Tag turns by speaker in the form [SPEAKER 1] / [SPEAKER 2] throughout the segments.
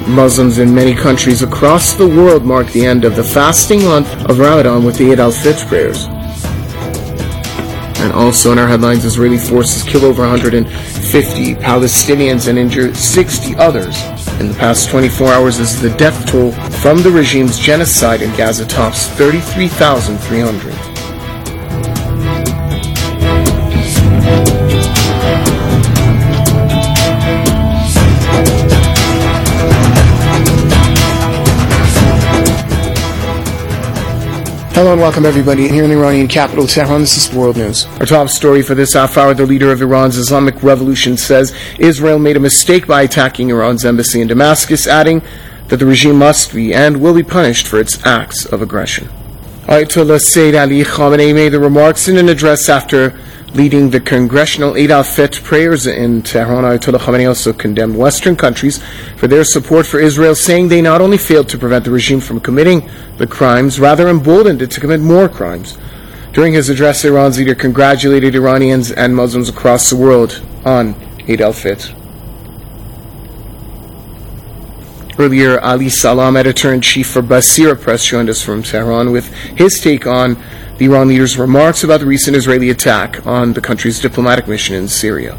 [SPEAKER 1] Muslims in many countries across the world mark the end of the fasting month of Ramadan with the Eid al-Fitr prayers. And also in our headlines, Israeli forces kill over 150 Palestinians and injure 60 others in the past 24 hours as the death toll from the regime's genocide in Gaza tops 33,300. Hello and welcome everybody here in the Iranian capital, Tehran. This is World News. Our top story for this half hour, the leader of Iran's Islamic Revolution says Israel made a mistake by attacking Iran's embassy in Damascus, adding that the regime must be and will be punished for its acts of aggression. Ayatollah Sayyid Ali Khamenei made the remarks in an address after leading the congressional Eid al-Fitr prayers in Tehran. Ayatollah Khamenei also condemned Western countries for their support for Israel, saying they not only failed to prevent the regime from committing the crimes, rather emboldened it to commit more crimes. During his address, Iran's leader congratulated Iranians and Muslims across the world on Eid al-Fitr. Earlier, Ali Salam, editor-in-chief for Basira Press, joined us from Tehran with his take on the Iran leader's remarks about the recent Israeli attack on the country's diplomatic mission in Syria.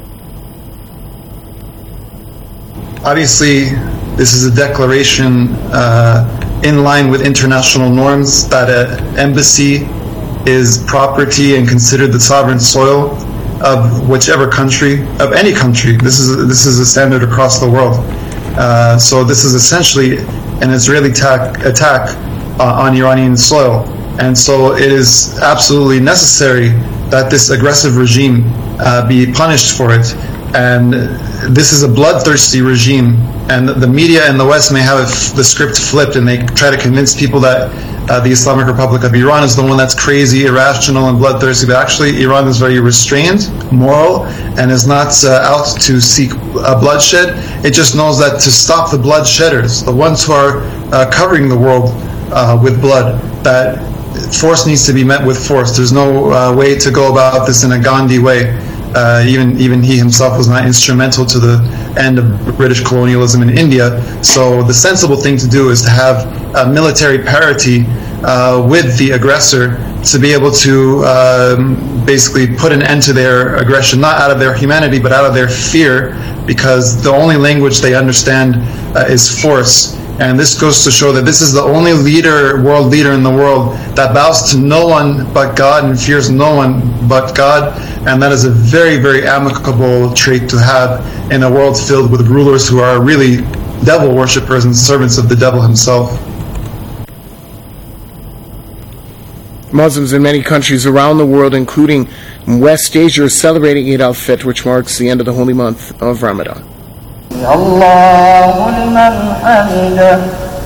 [SPEAKER 2] Obviously, this is a declaration in line with international norms that an embassy is property and considered the sovereign soil of whichever country, of any country. This is a standard across the world. So this is essentially an Israeli attack on Iranian soil. And so it is absolutely necessary that this aggressive regime be punished for it. And this is a bloodthirsty regime. And the media in the West may have the script flipped, and they try to convince people that the Islamic Republic of Iran is the one that's crazy, irrational, and bloodthirsty. But actually, Iran is very restrained, moral, and is not out to seek bloodshed. It just knows that to stop the bloodshedders, the ones who are covering the world with blood, that force needs to be met with force. There's no way to go about this in a Gandhi way. Even he himself was not instrumental to the end of British colonialism in India. So the sensible thing to do is to have a military parity with the aggressor to be able to basically put an end to their aggression, not out of their humanity, but out of their fear, because the only language they understand is force. And this goes to show that this is the only world leader in the world that bows to no one but God and fears no one but God. And that is a very, very amicable trait to have in a world filled with rulers who are really devil worshippers and servants of the devil himself.
[SPEAKER 1] Muslims in many countries around the world, including West Asia, are celebrating Eid al-Fitr, which marks the end of the holy month of Ramadan.
[SPEAKER 3] Allahu liman hamidah.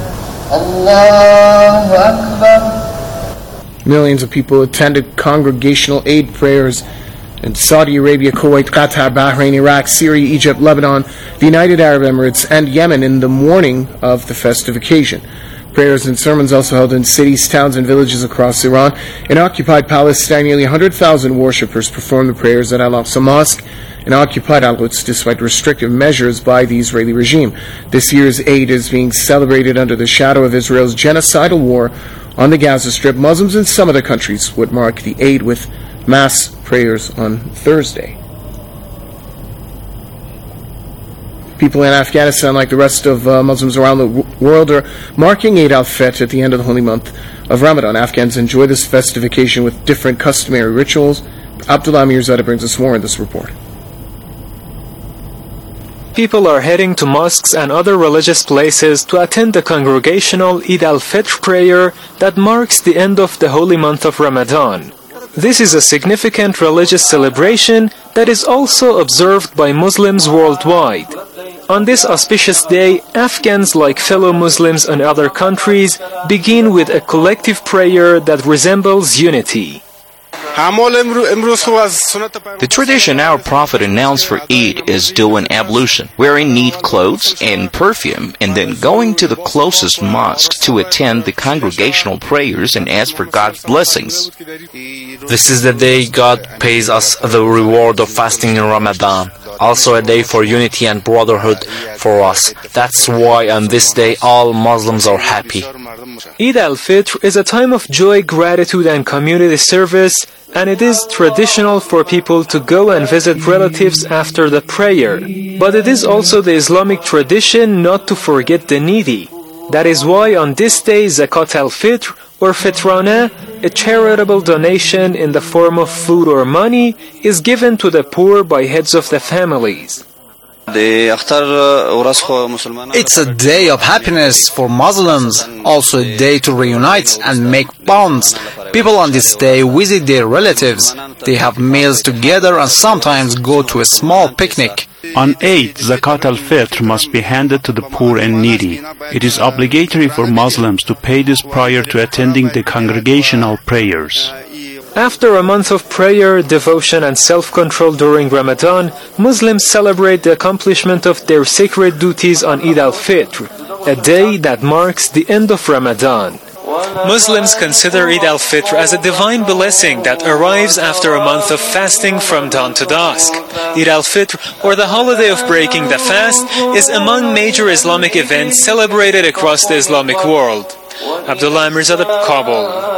[SPEAKER 3] Allahu Akbar.
[SPEAKER 1] Millions of people attended congregational Eid prayers in Saudi Arabia, Kuwait, Qatar, Bahrain, Iraq, Syria, Egypt, Lebanon, the United Arab Emirates, and Yemen in the morning of the festive occasion. Prayers and sermons also held in cities, towns, and villages across Iran. In occupied Palestine, nearly 100,000 worshippers performed the prayers at Al-Aqsa Mosque in occupied Al-Quds despite restrictive measures by the Israeli regime. This year's Eid is being celebrated under the shadow of Israel's genocidal war on the Gaza Strip. Muslims in some other countries would mark the Eid with mass prayers on Thursday. People in Afghanistan, like the rest of Muslims around the world, are marking Eid al-Fitr at the end of the holy month of Ramadan. Afghans enjoy this festive occasion with different customary rituals. Abdullah Mirzadeh brings us more in this report.
[SPEAKER 4] People are heading to mosques and other religious places to attend the congregational Eid al-Fitr prayer that marks the end of the holy month of Ramadan. This is a significant religious celebration that is also observed by Muslims worldwide. On this auspicious day, Afghans, like fellow Muslims in other countries, begin with a collective prayer that resembles unity.
[SPEAKER 5] The tradition our Prophet announced for Eid is doing ablution, wearing neat clothes and perfume, and then going to the closest mosque to attend the congregational prayers and ask for God's blessings.
[SPEAKER 6] This is the day God pays us the reward of fasting in Ramadan. also a day for unity and brotherhood for us. That's why on this day all Muslims are happy.
[SPEAKER 4] Eid al-Fitr is a time of joy, gratitude and community service, and it is traditional for people to go and visit relatives after the prayer. But it is also the Islamic tradition not to forget the needy. That is why on this day Zakat al-Fitr or Fitrana, a charitable donation in the form of food or money, is given to the poor by heads of the families.
[SPEAKER 7] It's a day of happiness for Muslims, also a day to reunite and make bonds. People on this day visit their relatives. They have meals together and sometimes go to a small picnic.
[SPEAKER 8] On Eid, Zakat al-Fitr must be handed to the poor and needy. It is obligatory for Muslims to pay this prior to attending the congregational prayers.
[SPEAKER 4] After a month of prayer, devotion and self-control during Ramadan, Muslims celebrate the accomplishment of their sacred duties on Eid al-Fitr, a day that marks the end of Ramadan. Muslims consider Eid al-Fitr as a divine blessing that arrives after a month of fasting from dawn to dusk. Eid al-Fitr, or the holiday of breaking the fast, is among major Islamic events celebrated across the Islamic world. Abdullah Mirzadeh, Kabul.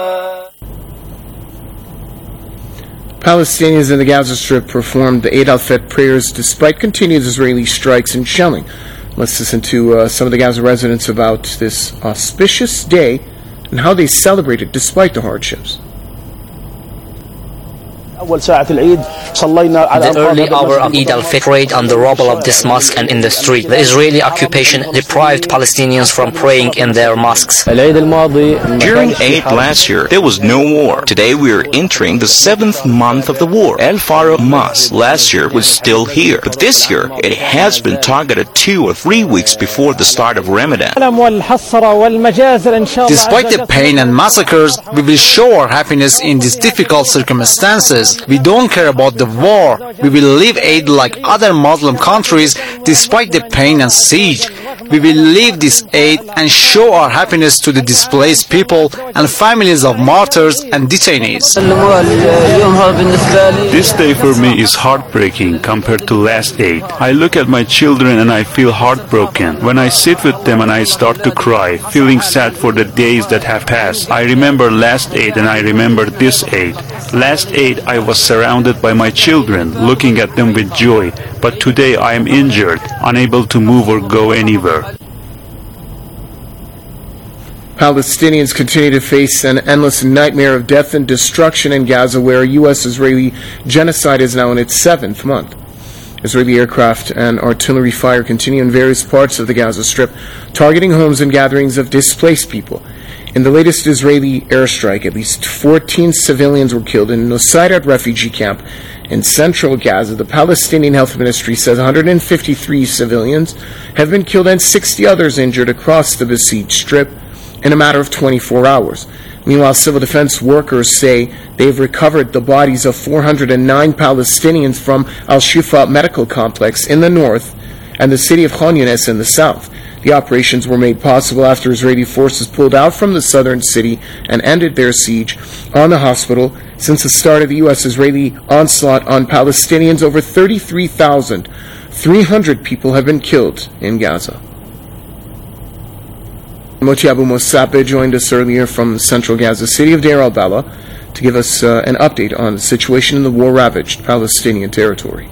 [SPEAKER 1] Palestinians in the Gaza Strip performed the Eid al-Fitr prayers despite continued Israeli strikes and shelling. Let's listen to some of the Gaza residents about this auspicious day and how they celebrated despite the hardships.
[SPEAKER 9] The early hour of Eid al-Fitr prayed on the rubble of this mosque and in the street. The Israeli occupation deprived Palestinians from praying in their mosques.
[SPEAKER 5] During Eid last year, there was no war. Today we are entering the 7th month of the war. Al Farah Mosque last year was still here, but this year it has been targeted 2 or 3 weeks before the start of Ramadan.
[SPEAKER 7] Despite the pain and massacres, we will show our happiness in these difficult circumstances. We don't care about the war. We will live Eid like other Muslim countries despite the pain and siege. We will live this Eid and show our happiness to the displaced people and families of martyrs and detainees.
[SPEAKER 8] This day for me is heartbreaking compared to last Eid. I look at my children and I feel heartbroken. When I sit with them and I start to cry, feeling sad for the days that have passed. I remember last Eid and I remember this Eid. Last Eid I was surrounded by my children, looking at them with joy, but today I am injured, unable to move or go anywhere.
[SPEAKER 1] Palestinians continue to face an endless nightmare of death and destruction in Gaza, where U.S.-Israeli genocide is now in its 7th month. Israeli aircraft and artillery fire continue in various parts of the Gaza Strip, targeting homes and gatherings of displaced people. In the latest Israeli airstrike, at least 14 civilians were killed in Nusayrat refugee camp in central Gaza. The Palestinian Health Ministry says 153 civilians have been killed and 60 others injured across the besieged strip in a matter of 24 hours. Meanwhile, civil defense workers say they've recovered the bodies of 409 Palestinians from Al-Shifa medical complex in the north and the city of Khan Yunis in the south. The operations were made possible after Israeli forces pulled out from the southern city and ended their siege on the hospital. Since the start of the U.S.-Israeli onslaught on Palestinians, over 33,300 people have been killed in Gaza. Moti Abu Mosape joined us earlier from the central Gaza city of Deir al-Balah to give us an update on the situation in the war-ravaged Palestinian territory.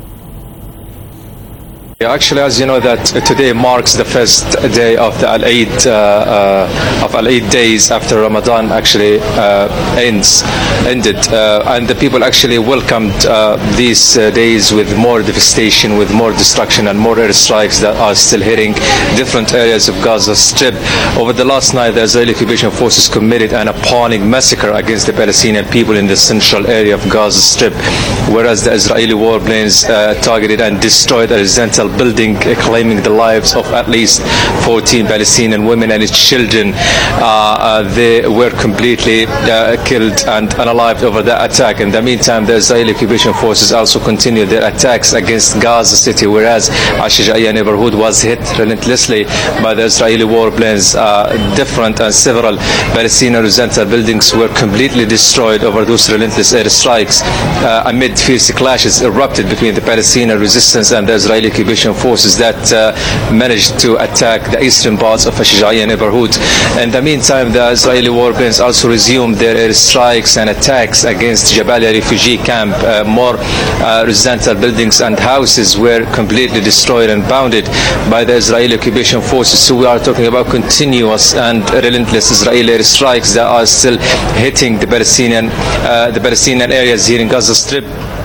[SPEAKER 10] Actually, as you know, that today marks the first day of the Al-Eid days after Ramadan actually ended, and the people actually welcomed these days with more devastation, with more destruction, and more airstrikes that are still hitting different areas of Gaza Strip. Over the last night, the Israeli occupation forces committed an appalling massacre against the Palestinian people in the central area of Gaza Strip, whereas the Israeli warplanes targeted and destroyed a residential horizontal building claiming the lives of at least 14 Palestinian women and children. They were completely killed and unalived over that attack. In the meantime, the Israeli occupation forces also continue their attacks against Gaza City, whereas Al-Shijaiya neighborhood was hit relentlessly by the Israeli warplanes. Different and several Palestinian residential buildings were completely destroyed over those relentless airstrikes. Amid fierce clashes erupted between the Palestinian resistance and the Israeli occupation forces that managed to attack the eastern parts of Al-Shijaiya neighborhood. In the meantime, the Israeli warplanes also resumed their airstrikes and attacks against Jabalia refugee camp. More residential buildings and houses were completely destroyed and bounded by the Israeli occupation forces. So we are talking about continuous and relentless Israeli airstrikes that are still hitting the Palestinian areas here in Gaza Strip.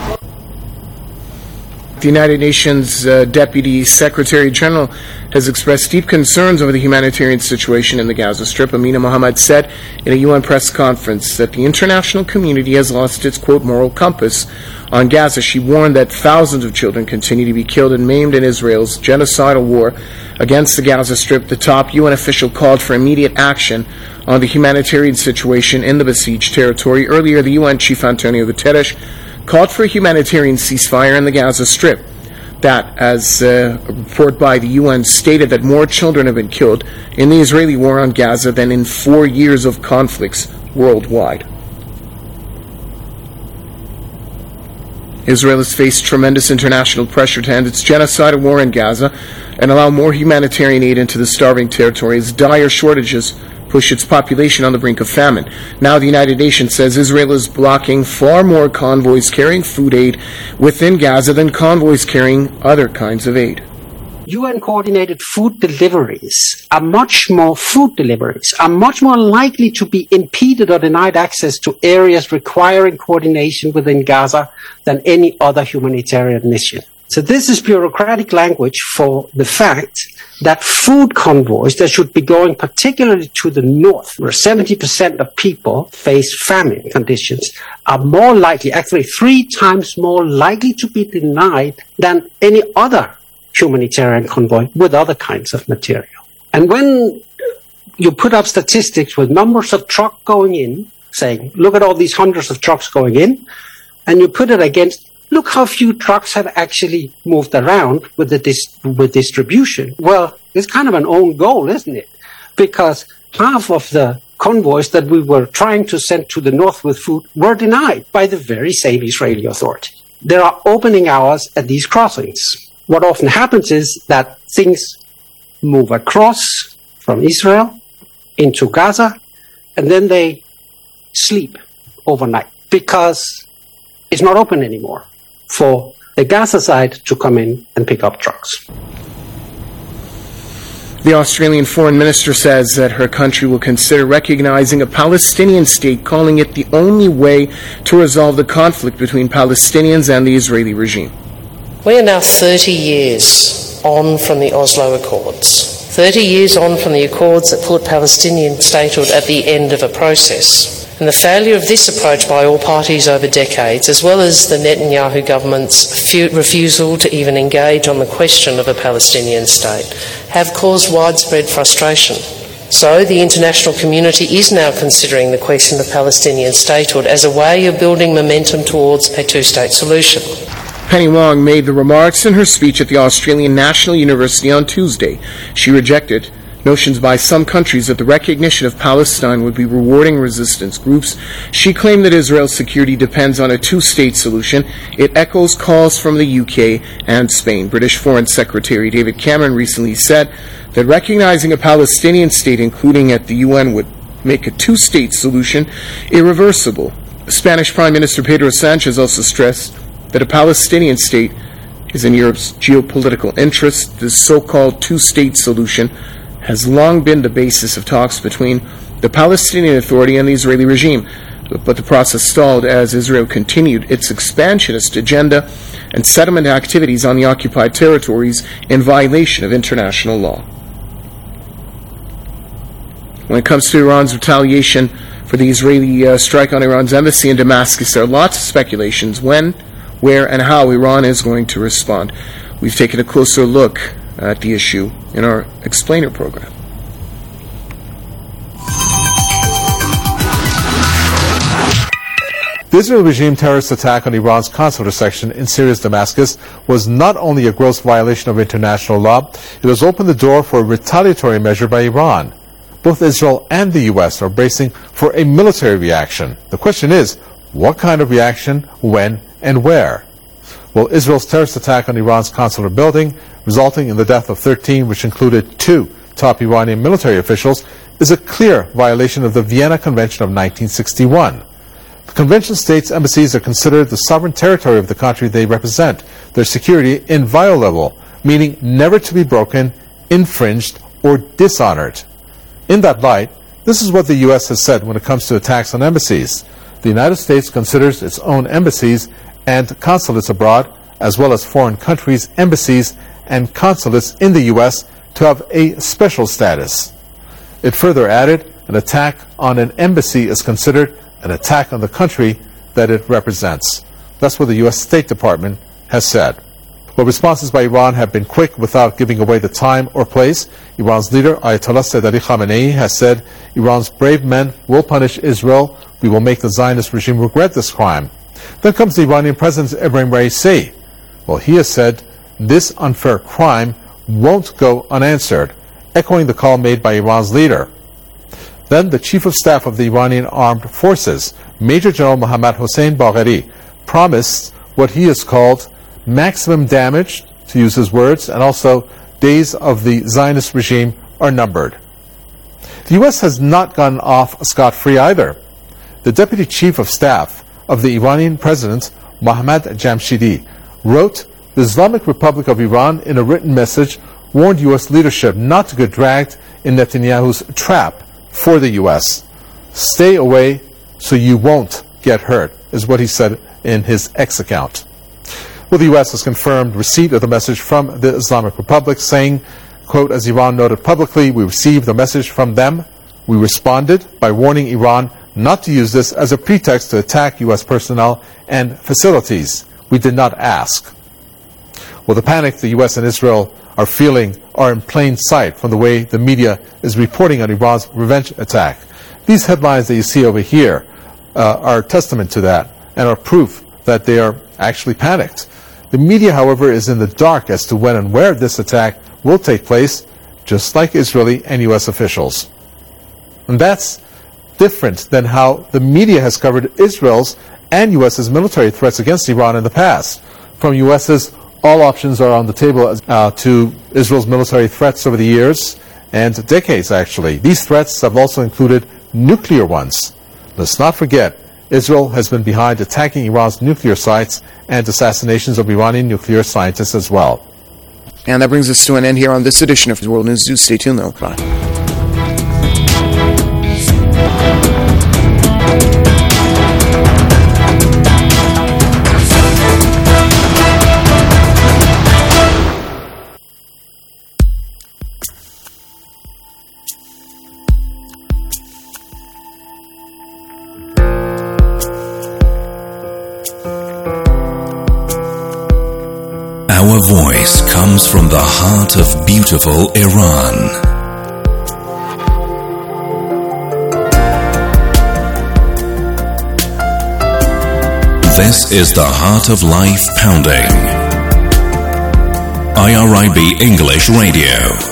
[SPEAKER 1] The United Nations Deputy Secretary General has expressed deep concerns over the humanitarian situation in the Gaza Strip. Amina Mohammed said in a UN press conference that the international community has lost its, quote, moral compass on Gaza. She warned that thousands of children continue to be killed and maimed in Israel's genocidal war against the Gaza Strip. The top UN official called for immediate action on the humanitarian situation in the besieged territory. Earlier, the UN Chief Antonio Guterres called for a humanitarian ceasefire in the Gaza Strip. That, as a report by the UN stated, that more children have been killed in the Israeli war on Gaza than in 4 years of conflicts worldwide. Israel has faced tremendous international pressure to end its genocidal war in Gaza and allow more humanitarian aid into the starving territory as dire shortages push its population on the brink of famine. Now the United Nations says Israel is blocking far more convoys carrying food aid within Gaza than convoys carrying other kinds of aid.
[SPEAKER 11] UN-coordinated food deliveries are much more likely to be impeded or denied access to areas requiring coordination within Gaza than any other humanitarian mission. So this is bureaucratic language for the fact that food convoys that should be going particularly to the north, where 70% of people face famine conditions, are more likely, actually 3 times more likely to be denied than any other humanitarian convoy with other kinds of material. And when you put up statistics with numbers of trucks going in, saying, look at all these hundreds of trucks going in, and you put it against, look how few trucks have actually moved around with distribution. Well, it's kind of an own goal, isn't it? Because half of the convoys that we were trying to send to the north with food were denied by the very same Israeli authority. There are opening hours at these crossings. What often happens is that things move across from Israel into Gaza, and then they sleep overnight because it's not open anymore for the Gaza side to come in and pick up trucks.
[SPEAKER 1] The Australian foreign minister says that her country will consider recognizing a Palestinian state, calling it the only way to resolve the conflict between Palestinians and the Israeli regime.
[SPEAKER 12] We are now 30 years on from the Oslo Accords. 30 years on from the Accords that put Palestinian statehood at the end of a process. And the failure of this approach by all parties over decades, as well as the Netanyahu government's refusal to even engage on the question of a Palestinian state, have caused widespread frustration. So the international community is now considering the question of Palestinian statehood as a way of building momentum towards a two-state solution.
[SPEAKER 1] Penny Wong made the remarks in her speech at the Australian National University on Tuesday. She rejected notions by some countries that the recognition of Palestine would be rewarding resistance groups. She claimed that Israel's security depends on a two-state solution. It echoes calls from the UK and Spain. British Foreign Secretary David Cameron recently said that recognizing a Palestinian state, including at the UN, would make a two-state solution irreversible. Spanish Prime Minister Pedro Sanchez also stressed that a Palestinian state is in Europe's geopolitical interest. This so-called two-state solution has long been the basis of talks between the Palestinian Authority and the Israeli regime. But the process stalled as Israel continued its expansionist agenda and settlement activities on the occupied territories in violation of international law. When it comes to Iran's retaliation for the Israeli strike on Iran's embassy in Damascus, there are lots of speculations when, where, and how Iran is going to respond. We've taken a closer look at the issue in our Explainer program.
[SPEAKER 13] The Israel regime terrorist attack on Iran's consular section in Syria's Damascus was not only a gross violation of international law, it has opened the door for a retaliatory measure by Iran. Both Israel and the U.S. are bracing for a military reaction. The question is, what kind of reaction, when, and where? Well, Israel's terrorist attack on Iran's consular building, resulting in the death of 13, which included 2 top Iranian military officials, is a clear violation of the Vienna Convention of 1961. The convention states embassies are considered the sovereign territory of the country they represent, their security inviolable, meaning never to be broken, infringed, or dishonored. In that light, this is what the U.S. has said when it comes to attacks on embassies. The United States considers its own embassies and consulates abroad, as well as foreign countries' embassies and consulates in the U.S. to have a special status. It further added, an attack on an embassy is considered an attack on the country that it represents. That's what the U.S. State Department has said. Well, responses by Iran have been quick without giving away the time or place. Iran's leader, Ayatollah Sayyid Ali Khamenei, has said, Iran's brave men will punish Israel. We will make the Zionist regime regret this crime. Then comes the Iranian President Ebrahim Raisi. Well, he has said, this unfair crime won't go unanswered, echoing the call made by Iran's leader. Then the Chief of Staff of the Iranian Armed Forces, Major General Mohammad Hossein Bagheri, promised what he has called maximum damage, to use his words, and also days of the Zionist regime are numbered. The U.S. has not gone off scot-free either. The Deputy Chief of Staff of the Iranian President, Mohammad Jamshidi, wrote, the Islamic Republic of Iran, in a written message, warned U.S. leadership not to get dragged in Netanyahu's trap for the U.S. Stay away so you won't get hurt, is what he said in his X account. Well, the U.S. has confirmed receipt of the message from the Islamic Republic, saying, quote, as Iran noted publicly, we received the message from them. We responded by warning Iran not to use this as a pretext to attack U.S. personnel and facilities. We did not ask. Well, the panic the U.S. and Israel are feeling are in plain sight from the way the media is reporting on Iran's revenge attack. These headlines that you see over here are testament to that and are proof that they are actually panicked. The media, however, is in the dark as to when and where this attack will take place, just like Israeli and U.S. officials. And that's different than how the media has covered Israel's and U.S.'s military threats against Iran in the past. From U.S.'s, all options are on the table to Israel's military threats over the years and decades, actually. These threats have also included nuclear ones. Let's not forget, Israel has been behind attacking Iran's nuclear sites and assassinations of Iranian nuclear scientists as well.
[SPEAKER 1] And that brings us to an end here on this edition of World News. Do stay tuned, though. Bye.
[SPEAKER 14] Our voice comes from the heart of beautiful Iran. This is the Heart of Life Pounding. IRIB English Radio.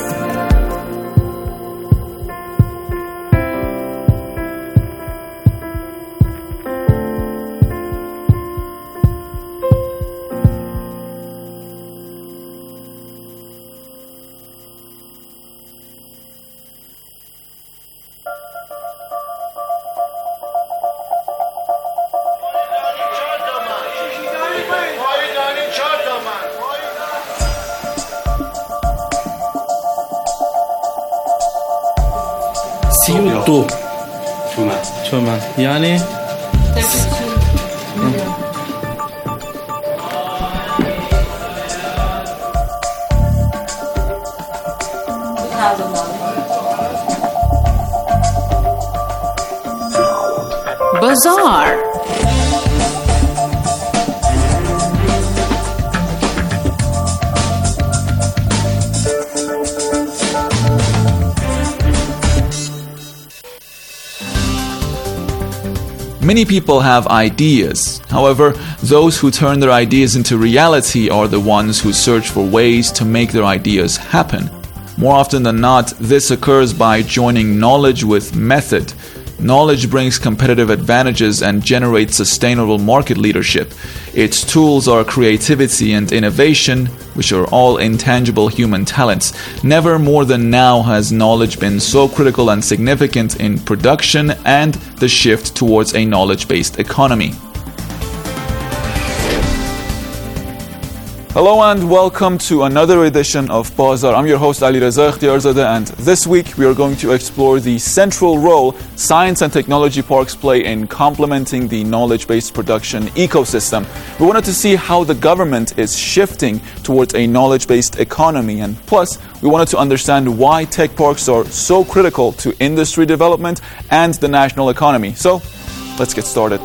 [SPEAKER 15] تومن یعنی
[SPEAKER 16] Bazaar.
[SPEAKER 17] Many people have ideas. However, those who turn their ideas into reality are the ones who search for ways to make their ideas happen. More often than not, this occurs by joining knowledge with method. Knowledge brings competitive advantages and generates sustainable market leadership. Its tools are creativity and innovation, which are all intangible human talents. Never more than now has knowledge been so critical and significant in production and the shift towards a knowledge-based economy. Hello and welcome to another edition of Bazar. I'm your host Ali Reza Ikhtiarzadeh, and this week we are going to explore the central role science and technology parks play in complementing the knowledge-based production ecosystem. We wanted to see how the government is shifting towards a knowledge-based economy, and plus we wanted to understand why tech parks are so critical to industry development and the national economy. So let's get started.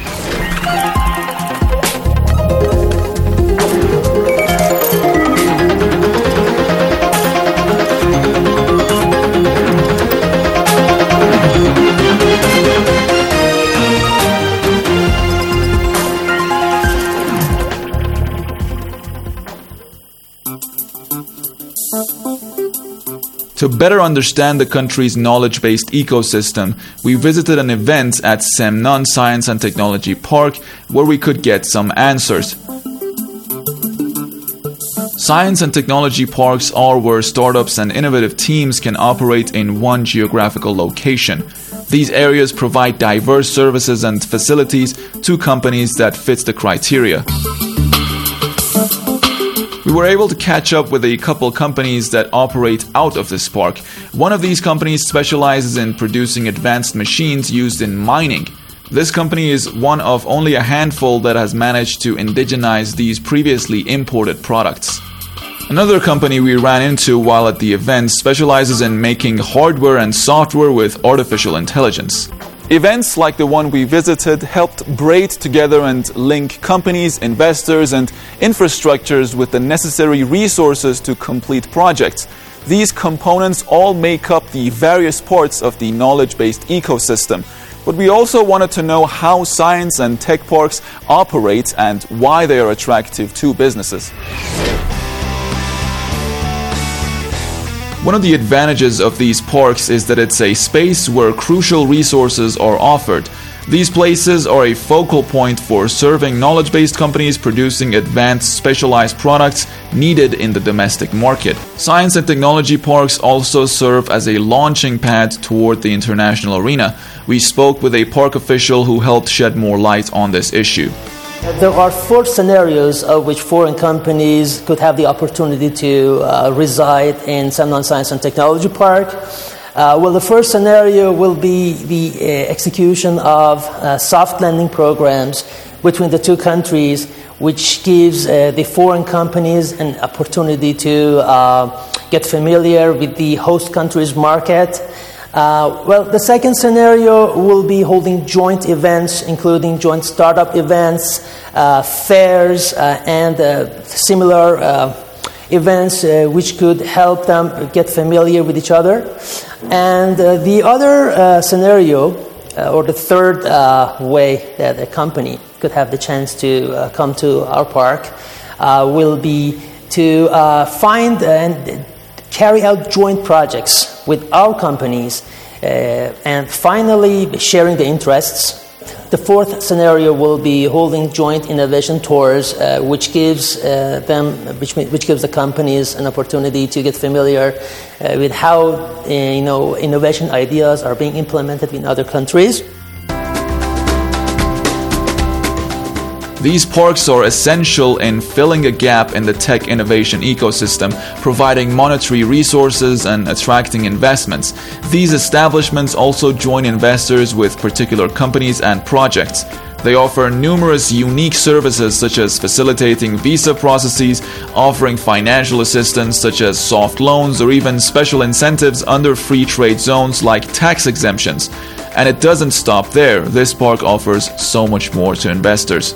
[SPEAKER 17] To better understand the country's knowledge-based ecosystem, we visited an event at Semnan Science and Technology Park where we could get some answers. Science and technology parks are where startups and innovative teams can operate in one geographical location. These areas provide diverse services and facilities to companies that fit the criteria. We were able to catch up with a couple companies that operate out of this park. One of these companies specializes in producing advanced machines used in mining. This company is one of only a handful that has managed to indigenize these previously imported products. Another company we ran into while at the event specializes in making hardware and software with artificial intelligence. Events like the one we visited helped braid together and link companies, investors, and infrastructures with the necessary resources to complete projects. These components all make up the various parts of the knowledge-based ecosystem. But we also wanted to know how science and tech parks operate and why they are attractive to businesses. One of the advantages of these parks is that it's a space where crucial resources are offered. These places are a focal point for serving knowledge-based companies producing advanced specialized products needed in the domestic market. Science and technology parks also serve as a launching pad toward the international arena. We spoke with a park official who helped shed more light on this issue.
[SPEAKER 18] There are 4 scenarios of which foreign companies could have the opportunity to reside in Semnan Science and Technology Park. The first scenario will be the execution of soft landing programs between the two countries, which gives the foreign companies an opportunity to get familiar with the host country's market. The second scenario will be holding joint events, including joint startup events, fairs, and similar events which could help them get familiar with each other. And the other scenario, or the third way that a company could have the chance to come to our park, will be to find and carry out joint projects with our companies, and finally sharing the interests. The fourth scenario will be holding joint innovation tours, which gives the companies an opportunity to get familiar with how innovation ideas are being implemented in other countries.
[SPEAKER 17] These parks are essential in filling a gap in the tech innovation ecosystem, providing monetary resources and attracting investments. These establishments also join investors with particular companies and projects. They offer numerous unique services such as facilitating visa processes, offering financial assistance such as soft loans, or even special incentives under free trade zones like tax exemptions. And it doesn't stop there. This park offers so much more to investors.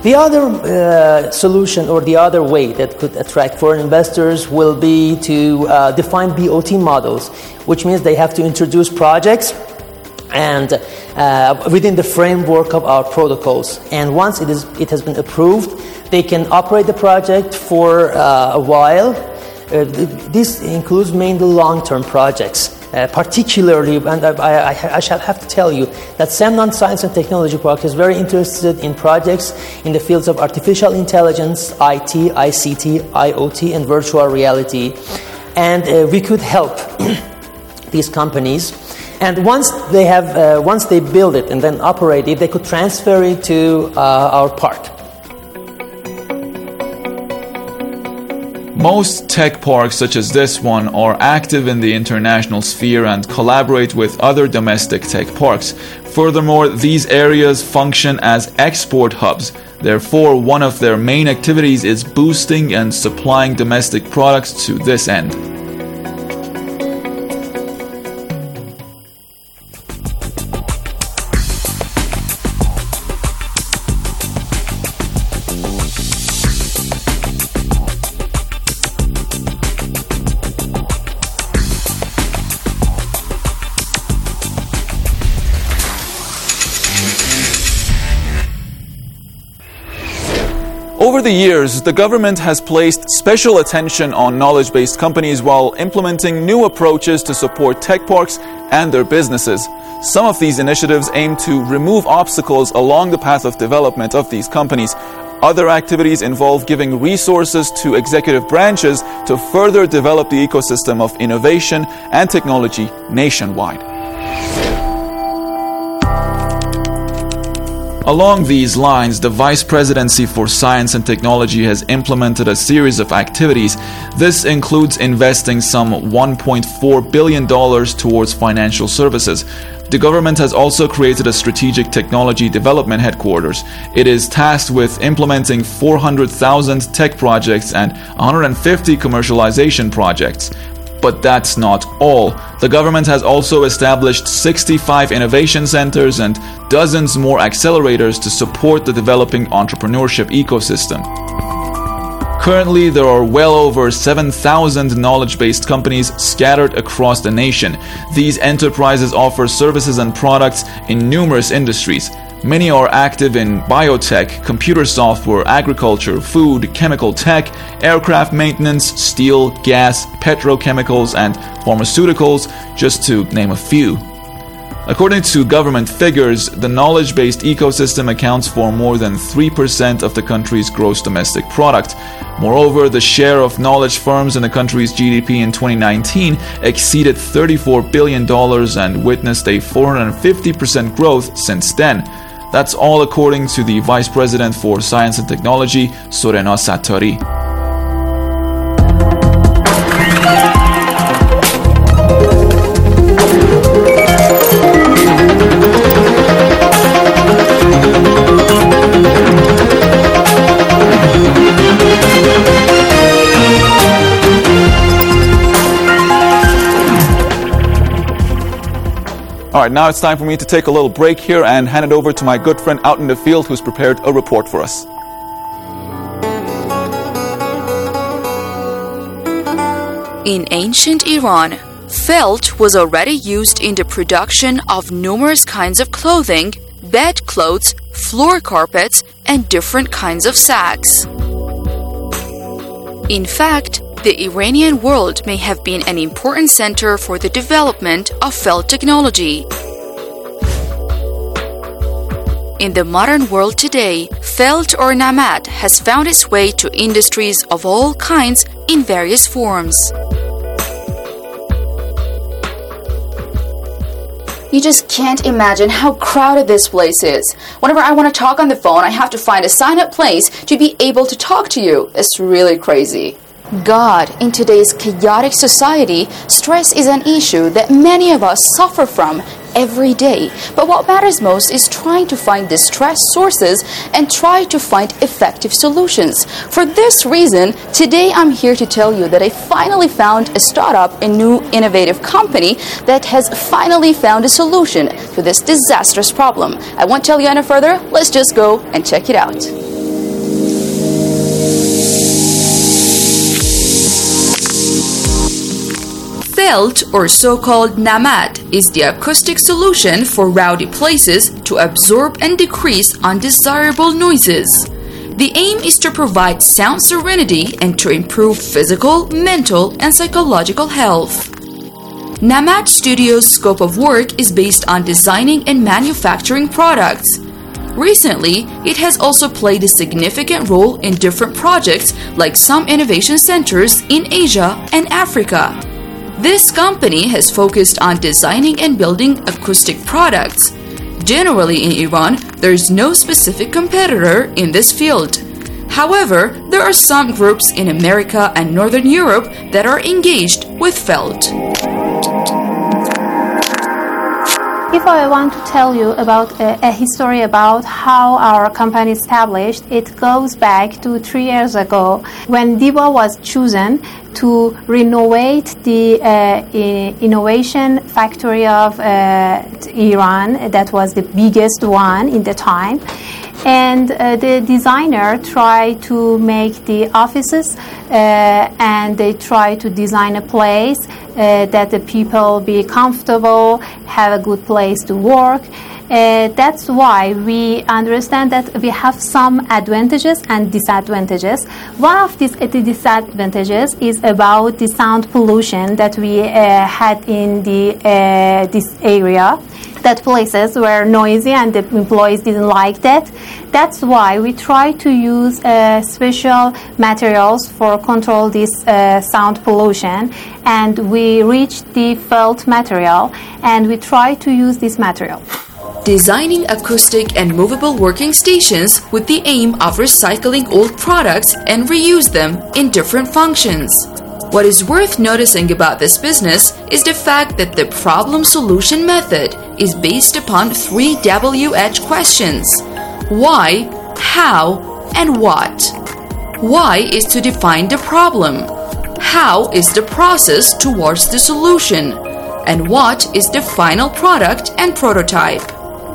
[SPEAKER 18] The other solution or the other way that could attract foreign investors will be to define BOT models, which means they have to introduce projects and within the framework of our protocols. And once it has been approved, they can operate the project for a while. This includes mainly long-term projects. Particularly, and I shall have to tell you that Semnan Science and Technology Park is very interested in projects in the fields of artificial intelligence, IT, ICT, IoT, and virtual reality. And we could help these companies. And once they build it and then operate it, they could transfer it to our park.
[SPEAKER 17] Most tech parks such as this one are active in the international sphere and collaborate with other domestic tech parks. Furthermore, these areas function as export hubs. Therefore, one of their main activities is boosting and supplying domestic products to this end. Over the years, the government has placed special attention on knowledge-based companies while implementing new approaches to support tech parks and their businesses. Some of these initiatives aim to remove obstacles along the path of development of these companies. Other activities involve giving resources to executive branches to further develop the ecosystem of innovation and technology nationwide. Along these lines, the Vice Presidency for Science and Technology has implemented a series of activities. This includes investing some $1.4 billion towards financial services. The government has also created a strategic technology development headquarters. It is tasked with implementing 400,000 tech projects and 150 commercialization projects. But that's not all. The government has also established 65 innovation centers and dozens more accelerators to support the developing entrepreneurship ecosystem. Currently, there are well over 7,000 knowledge-based companies scattered across the nation. These enterprises offer services and products in numerous industries. Many are active in biotech, computer software, agriculture, food, chemical tech, aircraft maintenance, steel, gas, petrochemicals, and pharmaceuticals, just to name a few. According to government figures, the knowledge-based ecosystem accounts for more than 3% of the country's gross domestic product. Moreover, the share of knowledge firms in the country's GDP in 2019 exceeded $34 billion and witnessed a 450% growth since then. That's all according to the Vice President for Science and Technology, Sorena Satari. Alright, now it's time for me to take a little break here and hand it over to my good friend out in the field who's prepared a report for us.
[SPEAKER 19] In ancient Iran, felt was already used in the production of numerous kinds of clothing, bedclothes, floor carpets, and different kinds of sacks. In fact, the Iranian world may have been an important center for the development of felt technology. In the modern world today, felt or namat has found its way to industries of all kinds in various forms.
[SPEAKER 20] You just can't imagine how crowded this place is. Whenever I want to talk on the phone, I have to find a sign-up place to be able to talk to you. It's really crazy. God, in today's chaotic society, stress is an issue that many of us suffer from every day. But what matters most is trying to find the stress sources and try to find effective solutions. For this reason, today I'm here to tell you that I finally found a startup, a new innovative company that has finally found a solution to this disastrous problem. I won't tell you any further. Let's just go and check it out.
[SPEAKER 19] Felt, or so-called NAMAT, is the acoustic solution for rowdy places to absorb and decrease undesirable noises. The aim is to provide sound serenity and to improve physical, mental, and psychological health. NAMAT Studio's scope of work is based on designing and manufacturing products. Recently, it has also played a significant role in different projects like some innovation centers in Asia and Africa. This company has focused on designing and building acoustic products. Generally in Iran, there is no specific competitor in this field. However, there are some groups in America and Northern Europe that are engaged with Felt.
[SPEAKER 21] If I want to tell you about a history about how our company established, it goes back to 3 years ago when DIBA was chosen to renovate the innovation factory of Iran. That was the biggest one in the time. And the designer tried to make the offices and they tried to design a place that the people be comfortable, have a good place to work. That's why we understand that we have some advantages and disadvantages. One of these disadvantages is about the sound pollution that we had in this area. That places were noisy and the employees didn't like that. That's why we try to use special materials for control this sound pollution, and we reached the felt material and we try to use this material.
[SPEAKER 19] Designing acoustic and movable working stations with the aim of recycling old products and reuse them in different functions. What is worth noticing about this business is the fact that the problem-solution method is based upon 3 WH questions: why, how, and what. Why is to define the problem. How is the process towards the solution. And what is the final product and prototype.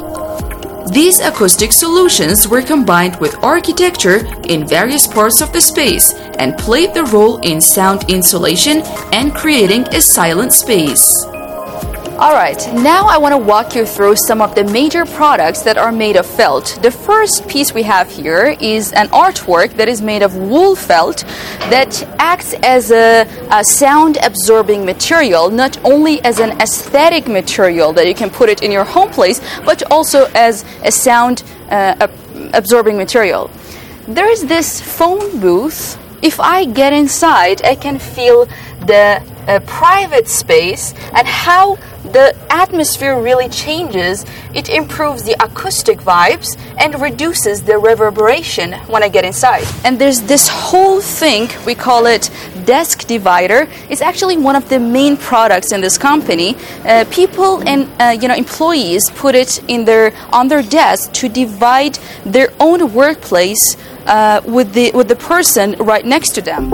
[SPEAKER 19] These acoustic solutions were combined with architecture in various parts of the space and played the role in sound insulation and creating a silent space.
[SPEAKER 20] Alright, now I want to walk you through some of the major products that are made of felt. The first piece we have here is an artwork that is made of wool felt that acts as a sound absorbing material, not only as an aesthetic material that you can put it in your home place, but also as a sound absorbing material. There is this phone booth. If I get inside, I can feel the private space and how the atmosphere really changes. It improves the acoustic vibes and reduces the reverberation when I get inside. And there's this whole thing, we call it desk divider. It's actually one of the main products in this company. People and employees put it on their desk to divide their own workplace with the person right next to them.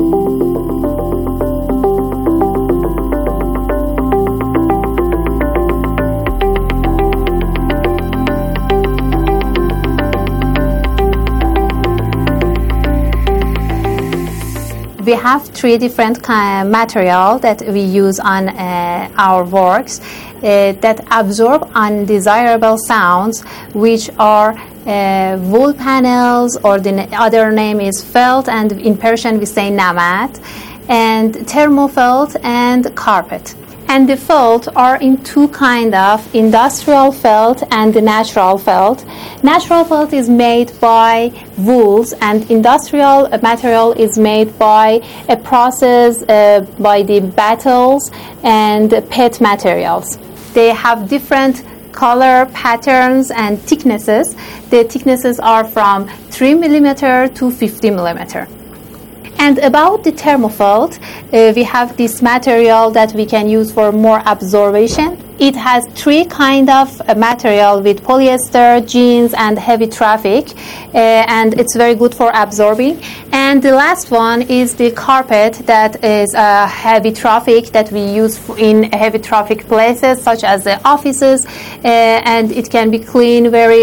[SPEAKER 21] We have 3 different materials that we use on our works that absorb undesirable sounds, which are wool panels, or the other name is felt, and in Persian we say namat, and thermofelt and carpet. And the felt are in 2 kinds of industrial felt and the natural felt. Natural felt is made by wools, and industrial material is made by a process by the battles and PET materials. They have different color patterns and thicknesses. The thicknesses are from 3 millimeter to 50 millimeter. And about the thermofelt, we have this material that we can use for more absorption. It has 3 kinds of material with polyester, jeans, and heavy traffic, and it's very good for absorbing. And the last one is the carpet, that is heavy traffic that we use in heavy traffic places such as the offices, and it can be cleaned very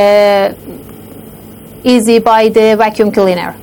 [SPEAKER 21] easy by the vacuum cleaner.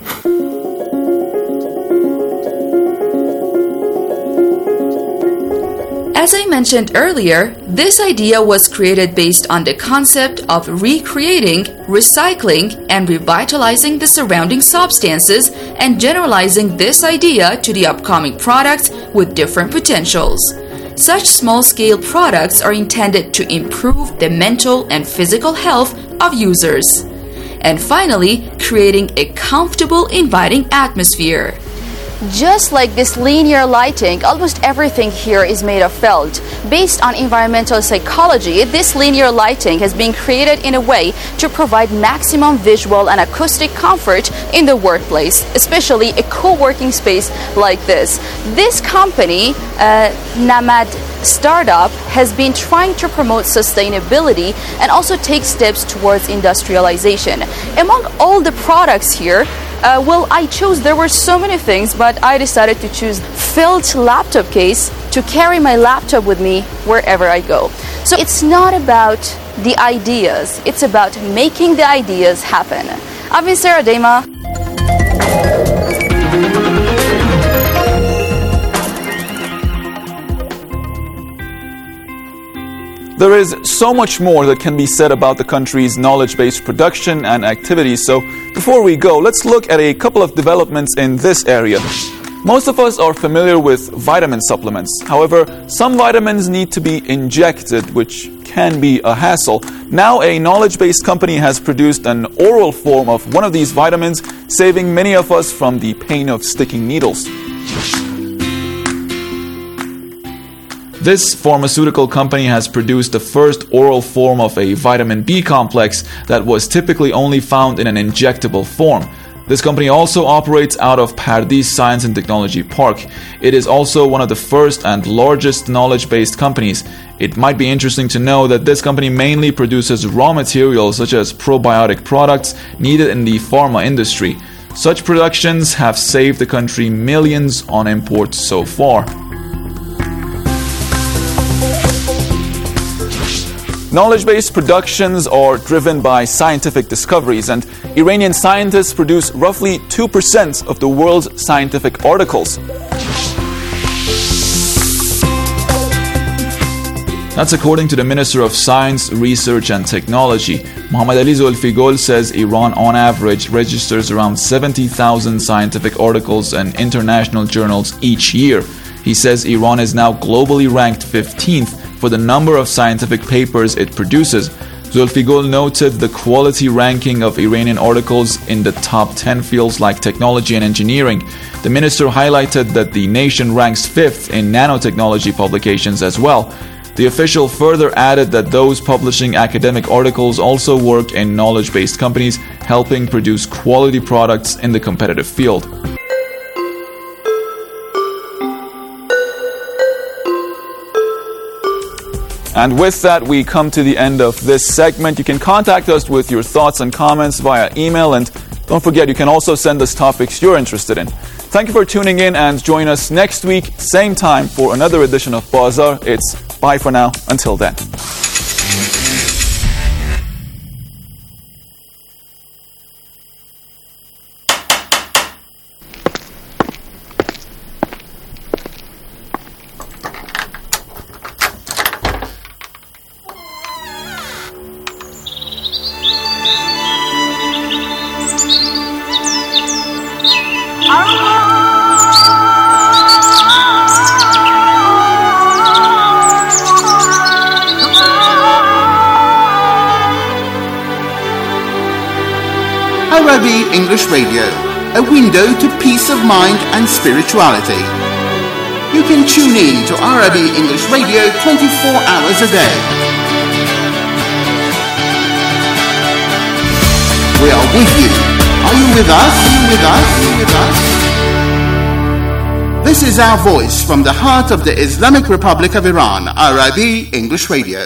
[SPEAKER 19] As I mentioned earlier, this idea was created based on the concept of recreating, recycling, and revitalizing the surrounding substances and generalizing this idea to the upcoming products with different potentials. Such small-scale products are intended to improve the mental and physical health of users. And finally, creating a comfortable, inviting atmosphere.
[SPEAKER 20] Just like this linear lighting, almost everything here is made of felt. Based on environmental psychology, this linear lighting has been created in a way to provide maximum visual and acoustic comfort in the workplace, especially a co-working space like this. This company, Namad Startup, has been trying to promote sustainability and also take steps towards industrialization. Among all the products here, there were so many things, but I decided to choose felt laptop case to carry my laptop with me wherever I go. So it's not about the ideas, it's about making the ideas happen. I've been Sarah Dema.
[SPEAKER 17] There is so much more that can be said about the country's knowledge-based production and activities, so before we go, let's look at a couple of developments in this area. Most of us are familiar with vitamin supplements. However, some vitamins need to be injected, which can be a hassle. Now, a knowledge-based company has produced an oral form of one of these vitamins, saving many of us from the pain of sticking needles. This pharmaceutical company has produced the first oral form of a vitamin B complex that was typically only found in an injectable form. This company also operates out of Pardees Science and Technology Park. It is also one of the first and largest knowledge-based companies. It might be interesting to know that this company mainly produces raw materials such as probiotic products needed in the pharma industry. Such productions have saved the country millions on imports so far. Knowledge-based productions are driven by scientific discoveries, and Iranian scientists produce roughly 2% of the world's scientific articles. That's according to the Minister of Science, Research and Technology. Mohammad Ali Zulfigul says Iran on average registers around 70,000 scientific articles in international journals each year. He says Iran is now globally ranked 15th for the number of scientific papers it produces. Zulfigul noted the quality ranking of Iranian articles in the top 10 fields like technology and engineering. The minister highlighted that the nation ranks 5th in nanotechnology publications as well. The official further added that those publishing academic articles also work in knowledge-based companies, helping produce quality products in the competitive field. And with that, we come to the end of this segment. You can contact us with your thoughts and comments via email, and don't forget, you can also send us topics you're interested in. Thank you for tuning in, and join us next week, same time, for another edition of Bazaar. It's bye for now. Until then.
[SPEAKER 2] Arabi English Radio, a window to peace of mind and spirituality. You can tune in to Arabi English Radio 24 hours a day. We are with you. Are you with us? Are you with us? Are you with us? This is our voice from the heart of the Islamic Republic of Iran, Arabi English Radio.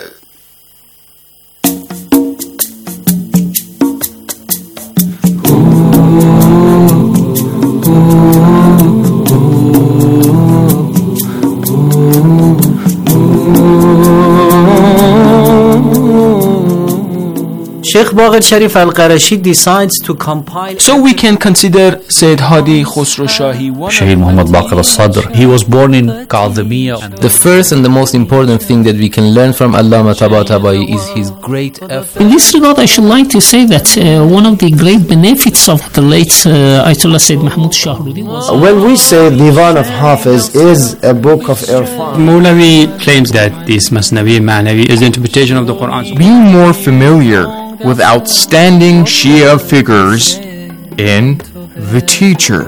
[SPEAKER 3] Sheikh Baqir Sharif Al-Qarashi decides to compile.
[SPEAKER 22] So we can consider Sayyid Hadi Khosrow Shahi one.
[SPEAKER 23] Shaheed Muhammad Baqir al-Sadr. He was born in Kadhimiya.
[SPEAKER 24] The first and the most important thing that we can learn from Allama Tabatabai is his great effort.
[SPEAKER 25] In this regard, I should like to say that one of the great benefits of the late Ayatollah Sayyid Mahmud Shahrudi was...
[SPEAKER 26] When we say Divan of Hafiz is a book of Irfan,
[SPEAKER 27] Mawlavi claims that this Masnavi Ma'navi is the interpretation of the Quran.
[SPEAKER 28] Being more familiar with outstanding Shia figures in The Teacher.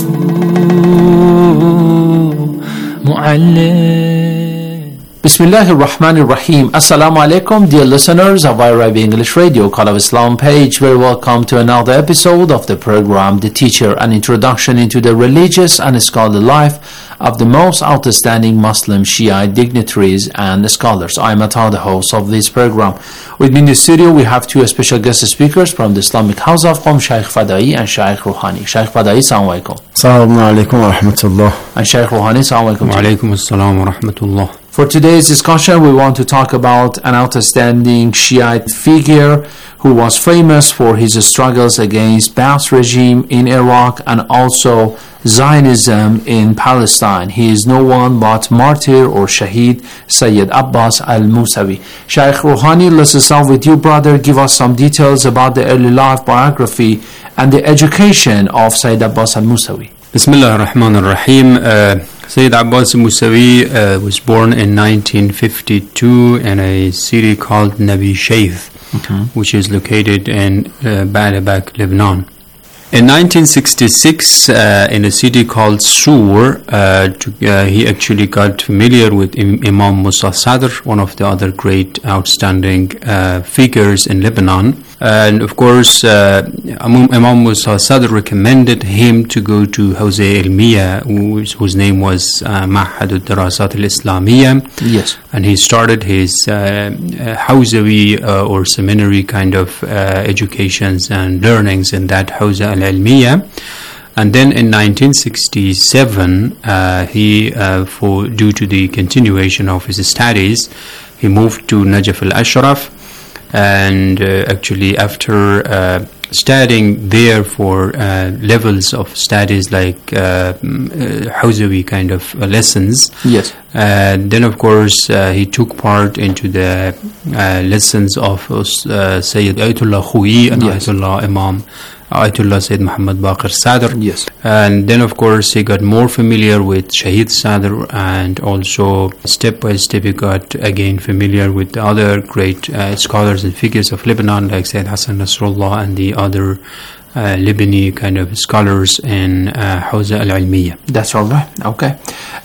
[SPEAKER 29] Bismillahir Rahmanir Rahim. Assalamu alaikum, dear listeners of IRIB English Radio, Call of Islam page. Very welcome to another episode of the program The Teacher, an introduction into the religious and scholarly life of the most outstanding Muslim Shiite dignitaries and scholars. I am Atar, the host of this program. With me in the studio, we have two special guest speakers from the Islamic House of Qom, Shaykh Fadai and Shaykh Rouhani. Shaykh Fadai, Assalamu alaikum.
[SPEAKER 26] Assalamu alaikum wa rahmatullah.
[SPEAKER 29] And Shaykh Rouhani, Assalamu alaikum.
[SPEAKER 27] Wa alaikum assalam wa rahmatullah.
[SPEAKER 29] For today's discussion, we want to talk about an outstanding Shiite figure who was famous for his struggles against Ba'ath regime in Iraq and also Zionism in Palestine. He is no one but martyr or Shaheed Sayyid Abbas al-Musawi. Shaykh Rouhani, let's start with you, brother. Give us some details about the early life biography and the education of Sayyid Abbas al-Musawi.
[SPEAKER 27] Bismillah ar-Rahman ar-Rahim. Sayyid Abbas al-Musawi was born in 1952 in a city called Nabi Shaykh, which is located in Baalbek, Lebanon. In 1966, in a city called Sur, he actually got familiar with Imam Musa Sadr, one of the other great outstanding figures in Lebanon. And of course, Imam Musa Sadr recommended him to go to Hawza Ilmiya, whose name was Ma'had al-Darasat al-Islamiyya.
[SPEAKER 29] Yes.
[SPEAKER 27] And he started his Hawzawi or seminary kind of educations and learnings in that Hawza al-Ilmiya. And then in 1967, due to the continuation of his studies, he moved to Najaf al-Ashraf. And actually after studying there for levels of studies like Hawzawi kind of lessons,
[SPEAKER 29] yes.
[SPEAKER 27] Then of course he took part into the lessons of Sayyid Ayatollah Khouyi and
[SPEAKER 29] yes.
[SPEAKER 27] Ayatollah Imam Ayatollah Sayyid Muhammad Baqir Sadr.
[SPEAKER 29] Yes.
[SPEAKER 27] And then of course he got more familiar with Shaheed Sadr, and also step by step he got again familiar with the other great scholars and figures of Lebanon like Sayyid Hassan Nasrullah and the other Lebanese kind of scholars in Hawza al-Ilmiya.
[SPEAKER 29] That's all right. Okay.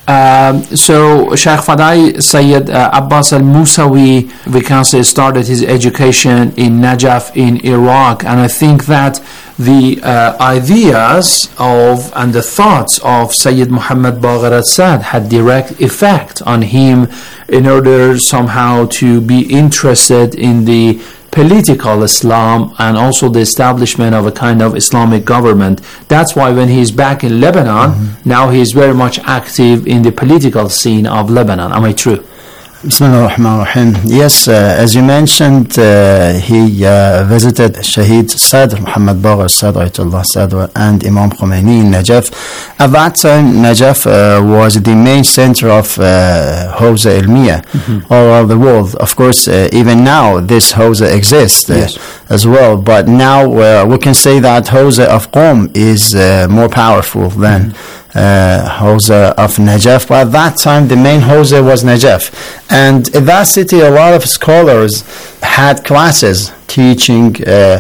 [SPEAKER 29] So Shaykh Fadai, Sayyid Abbas al-Musawi, we can say, started his education in Najaf in Iraq, and I think that the ideas of and the thoughts of Sayyid Muhammad Baqir al-Sad had direct effect on him in order somehow to be interested in the political Islam and also the establishment of a kind of Islamic government. That's why when he's back in Lebanon, now he's very much active in the political scene of Lebanon. Am I true?
[SPEAKER 26] Bismillah ar-Rahman ar-Rahim. Yes, as you mentioned, he visited Shaheed Sadr, Muhammad Baqir Sadr, Ayatollah Sadr, and Imam Khomeini in Najaf. At that time, Najaf was the main center of Hawza Ilmiya all over the world. Of course, even now, this Hawza exists as well. But now we can say that Hawza of Qom is more powerful than Hawza of Najaf. But at that time, the main Hawza was Najaf. And in that city, a lot of scholars had classes teaching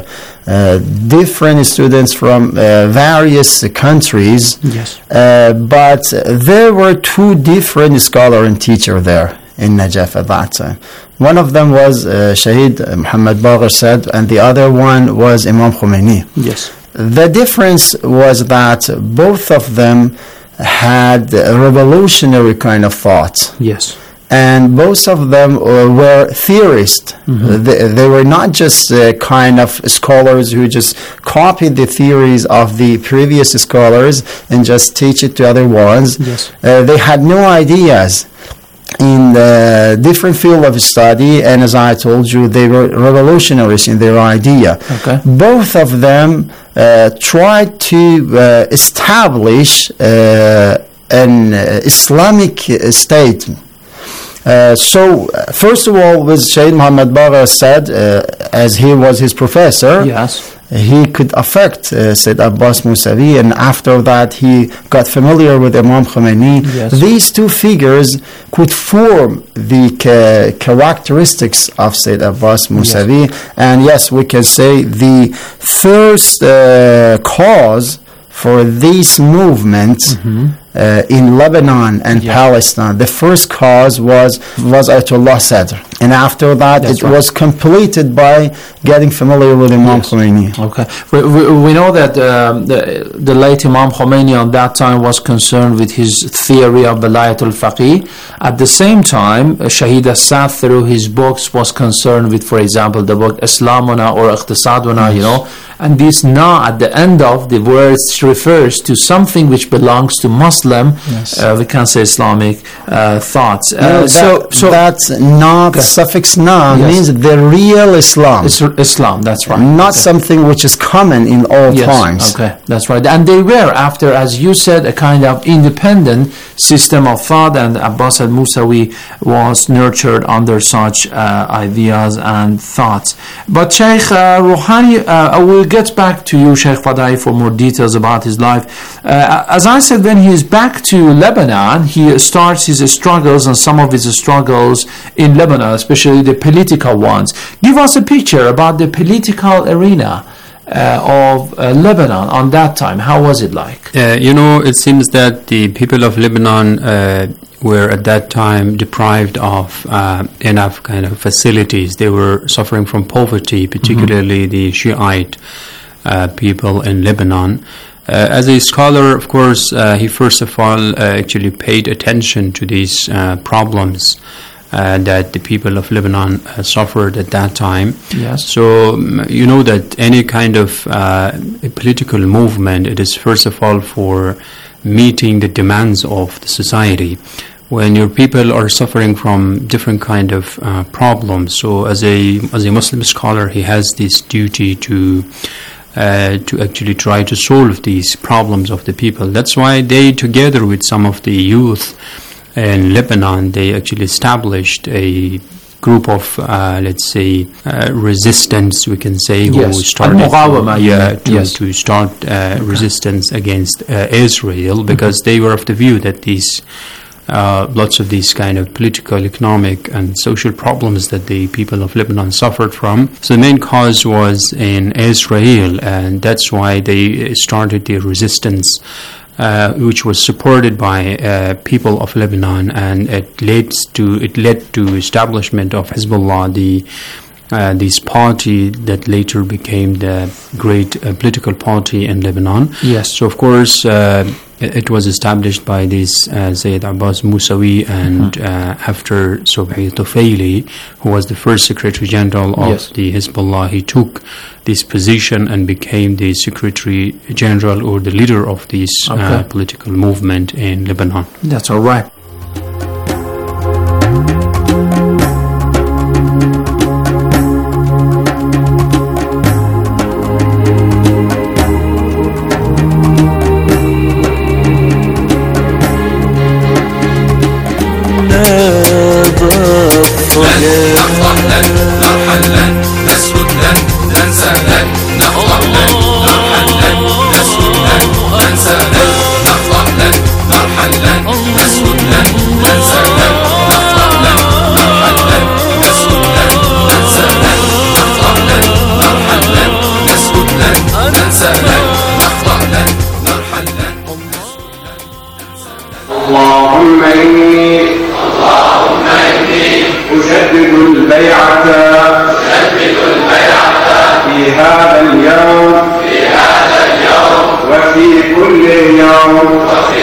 [SPEAKER 26] different students from various countries.
[SPEAKER 29] Yes.
[SPEAKER 26] But there were two different scholars and teachers there in Najaf at that time. One of them was Shaheed Muhammad Baqir Sadr, and the other one was Imam Khomeini.
[SPEAKER 29] Yes.
[SPEAKER 26] The difference was that both of them had revolutionary kind of thoughts.
[SPEAKER 29] Yes.
[SPEAKER 26] And both of them were theorists. They were not just kind of scholars who just copied the theories of the previous scholars and just teach it to other ones.
[SPEAKER 29] Yes.
[SPEAKER 26] They had no ideas. in the different field of study, and as I told you, they were revolutionaries in their idea.
[SPEAKER 29] Okay.
[SPEAKER 26] Both of them tried to establish an Islamic state. So, first of all, with Shaykh Muhammad Bagha said, as he was his professor,
[SPEAKER 29] yes,
[SPEAKER 26] he could affect Sayyid Abbas Musawi, and after that he got familiar with Imam Khomeini.
[SPEAKER 29] Yes.
[SPEAKER 26] These two figures could form the characteristics of Sayyid Abbas Musawi, yes. And yes, we can say the first cause for this movement in Lebanon and Palestine. The first cause was Ayatollah Sadr, and after that it was completed by getting familiar with Imam Khomeini.
[SPEAKER 29] Okay, we know that the late Imam Khomeini on that time was concerned with his theory of Balayat al-Faqih. At the same time, Shahid Assad through his books was concerned with, for example, the book Islamuna or Iqtisaduna, you know, and this na at the end of the words refers to something which belongs to Muslim, we can say Islamic thoughts.
[SPEAKER 26] So that's not suffix na means the real Islam.
[SPEAKER 29] Islam, that's right.
[SPEAKER 26] Not something which is common in all times.
[SPEAKER 29] Okay, that's right. And they were, after, as you said, a kind of independent system of thought, and Abbas al-Musawi was nurtured under such ideas and thoughts. But Sheikh Rouhani, I will get back to you, Sheikh Fadai, for more details about his life. As I said, when he is back to Lebanon, he starts his struggles, and some of his struggles in Lebanon, especially the political ones. Give us a picture about the political arena of Lebanon on that time. How was it like?
[SPEAKER 27] You know, it seems that the people of Lebanon were at that time deprived of enough kind of facilities. They were suffering from poverty, particularly the Shiite people in Lebanon. As a scholar, of course, he first of all actually paid attention to these problems that the people of Lebanon suffered at that time.
[SPEAKER 29] Yes.
[SPEAKER 27] So you know that any kind of political movement, it is first of all for meeting the demands of the society. When your people are suffering from different kind of problems, so as a Muslim scholar, he has this duty to actually try to solve these problems of the people. That's why they, together with some of the youth in Lebanon, they actually established a group of, let's say, resistance, we can say, who started to start resistance against Israel, because they were of the view that these lots of these kind of political, economic, and social problems that the people of Lebanon suffered from. So the main cause was in Israel, and that's why they started the resistance, which was supported by people of Lebanon, and it led to establishment of Hezbollah, this party that later became the great political party in Lebanon.
[SPEAKER 29] Yes.
[SPEAKER 27] So of course it was established by this Sayyid Abbas Musawi, and after Subhi Tufaili, who was the first Secretary General of the Hezbollah, he took this position and became the Secretary General or the leader of this political movement in Lebanon.
[SPEAKER 29] That's all right.
[SPEAKER 4] اللهم إني أجدد البيعة في هذا اليوم وفي كل يوم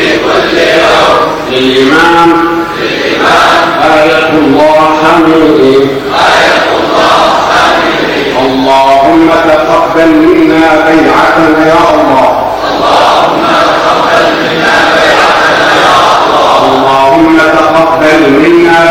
[SPEAKER 4] للإمام آية الله حميدي اللهم تقبل منا بيعتنا يا الله اللهم تقبل منا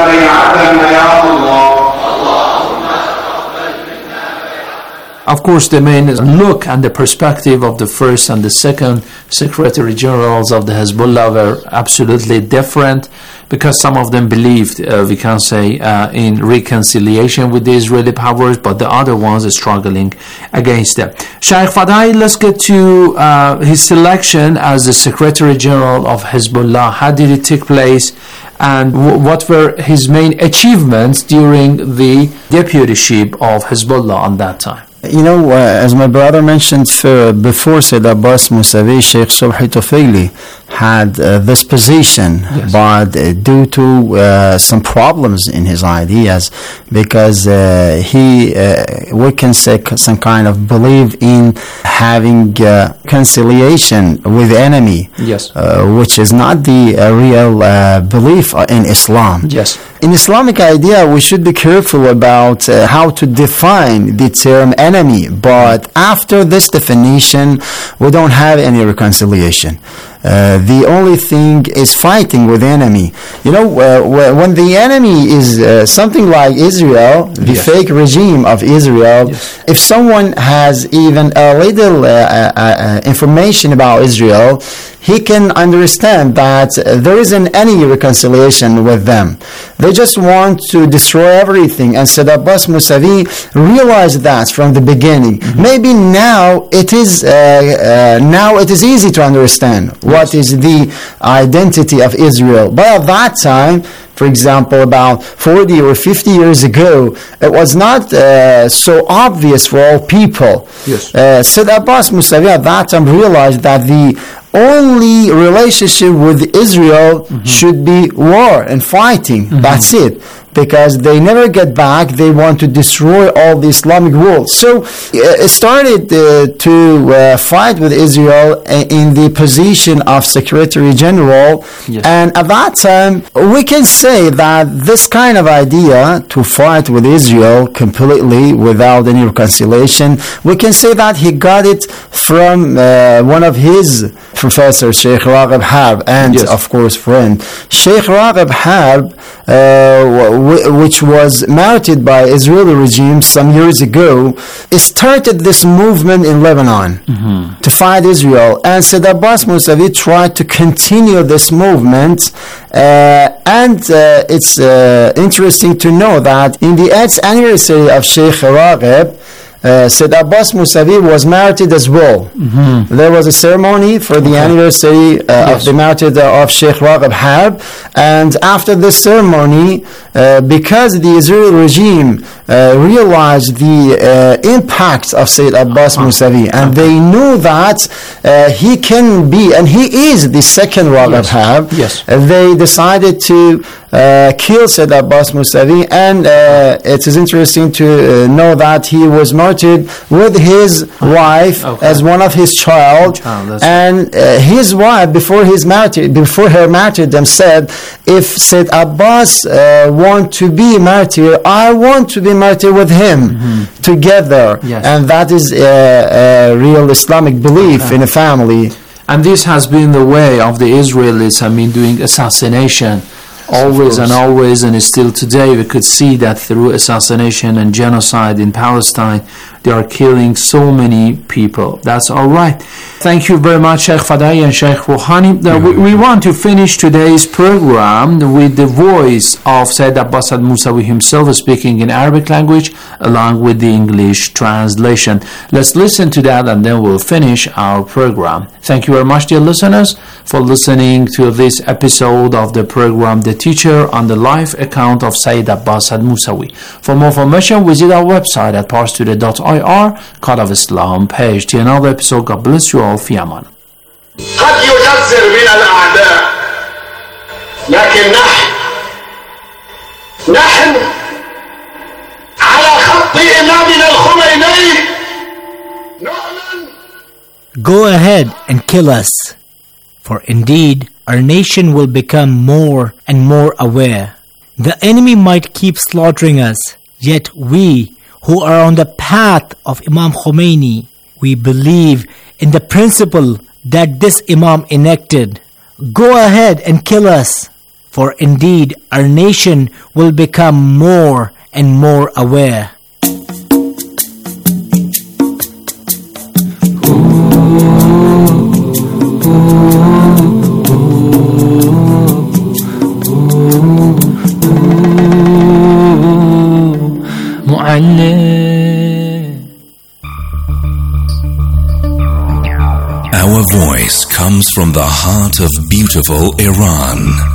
[SPEAKER 29] course, the main look and the perspective of the first and the second Secretary Generals of the Hezbollah were absolutely different, because some of them believed, we can say, in reconciliation with the Israeli powers, but the other ones are struggling against them. Sheikh Fadai, let's get to his selection as the Secretary General of Hezbollah. How did it take place, and what were his main achievements during the deputyship of Hezbollah on that time?
[SPEAKER 26] You know, as my brother mentioned before, Sayyid Abbas Musavi, Sheikh Subhi Tufayli had this position, yes, but due to some problems in his ideas, because he, we can say, some kind of believe in having conciliation with the enemy,
[SPEAKER 29] yes,
[SPEAKER 26] which is not the real belief in Islam.
[SPEAKER 29] Yes.
[SPEAKER 26] In Islamic idea, we should be careful about how to define the term enemy, but after this definition, we don't have any reconciliation. The only thing is fighting with the enemy. You know, when the enemy is something like Israel, the
[SPEAKER 29] yes,
[SPEAKER 26] fake regime of Israel,
[SPEAKER 29] yes,
[SPEAKER 26] if someone has even a little information about Israel, he can understand that there isn't any reconciliation with them. They just want to destroy everything. And Sayyid Abbas Musavi realized that from the beginning. Mm-hmm. Maybe now it is easy to understand what is the identity of Israel. But at that time, for example, about 40 or 50 years ago, it was not so obvious for all people.
[SPEAKER 29] Yes.
[SPEAKER 26] Sayyid Abbas Musavi at that time realized that the only relationship with Israel mm-hmm. should be war and fighting. Mm-hmm. That's it. Because they never get back, they want to destroy all the Islamic world. So it started to fight with Israel in the position of Secretary General.
[SPEAKER 29] Yes.
[SPEAKER 26] And at that time, we can say that this kind of idea to fight with Israel completely without any reconciliation, we can say that he got it from one of his professors, Sheikh Raghib Harb, and
[SPEAKER 29] yes,
[SPEAKER 26] of course friend. Sheikh Raghib Harb, which was martyred by Israeli regime some years ago, started this movement in Lebanon
[SPEAKER 29] mm-hmm.
[SPEAKER 26] to fight Israel. And Sayyid Abbas Musavi tried to continue this movement. And it's interesting to know that in the 8th anniversary of Sheikh Raghib, Sayyid Abbas Musavi was martyred as well.
[SPEAKER 29] Mm-hmm.
[SPEAKER 26] There was a ceremony for the anniversary
[SPEAKER 29] yes,
[SPEAKER 26] of the martyrdom of Sheikh Raghib Harb, and after this ceremony, because the Israeli regime realized the impact of Sayyid Abbas Musavi, and they knew that he can be, and he is the second Raghib Harb,
[SPEAKER 29] yes,
[SPEAKER 26] they decided to kill Sayyid Abbas Musavi, and it is interesting to know that he was martyred with his wife as one of his child, and his wife before her martyrdom said, if Sayyid Abbas want to be martyr, I want to be martyr with him
[SPEAKER 29] mm-hmm.
[SPEAKER 26] together.
[SPEAKER 29] Yes.
[SPEAKER 26] And that is a real Islamic belief in a family.
[SPEAKER 29] And this has been the way of the Israelis, doing assassination always and always, and still today we could see that through assassination and genocide in Palestine, they are killing so many people. That's all right. Thank you very much, Sheikh Fadai and Sheikh Rouhani. We want to finish today's program with the voice of Sayyid Abbas al-Musawi himself speaking in Arabic language along with the English translation. Let's listen to that and then we'll finish our program. Thank you very much, dear listeners, for listening to this episode of the program The Teacher on the live account of Sayyid Abbas al-Musawi. For more information, visit our website at parstoday.ir, Call of Islam page. Till another episode, God bless you all. في أمان.
[SPEAKER 4] قد يجزر من الأعداء لكن نحن على خط إمامنا الخميني.
[SPEAKER 5] Go ahead and kill us, for indeed our nation will become more and more aware. The enemy might keep slaughtering us, yet we, who are on the path of Imam Khomeini, we believe in the principle that this Imam enacted. Go ahead and kill us, for indeed our nation will become more and more aware.
[SPEAKER 14] comes from the heart of beautiful Iran.